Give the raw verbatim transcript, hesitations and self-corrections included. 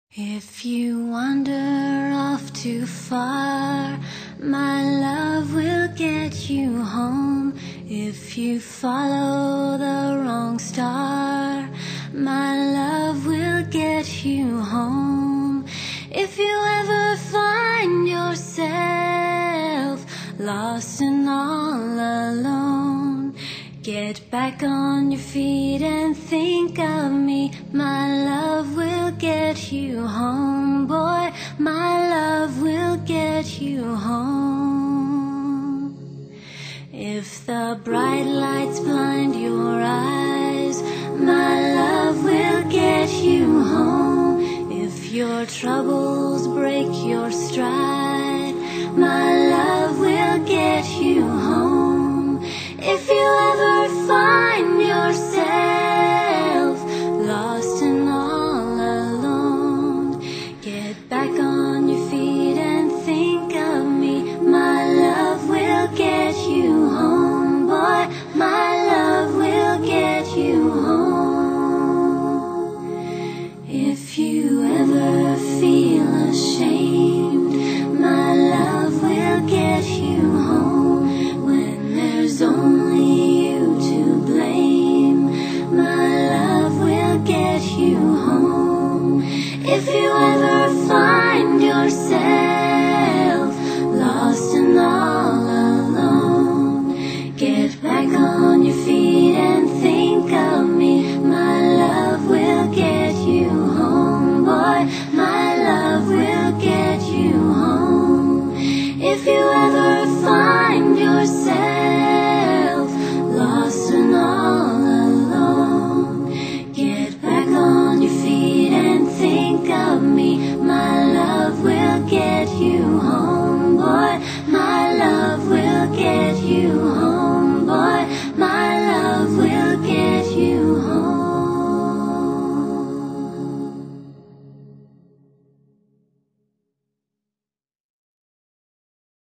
If you wander off too far, my love will get you home. If you follow the wrong star, my love will get you home. If you ever find yourself lost and all alone, get back on your feet and think of me. My love will get you home, boy. My love will get you home. If the bright lights blind your eyes, my love will get you home. If your troubles break your stride, my love will get you home. If you ever find yourself lost and all alone, get back on your feet and think of me. My love will get you home, boy. My love will get you home. If you ever feel ashamed, my love will get you home. When there's only you to blame, my love will get you home. If you ever find yourself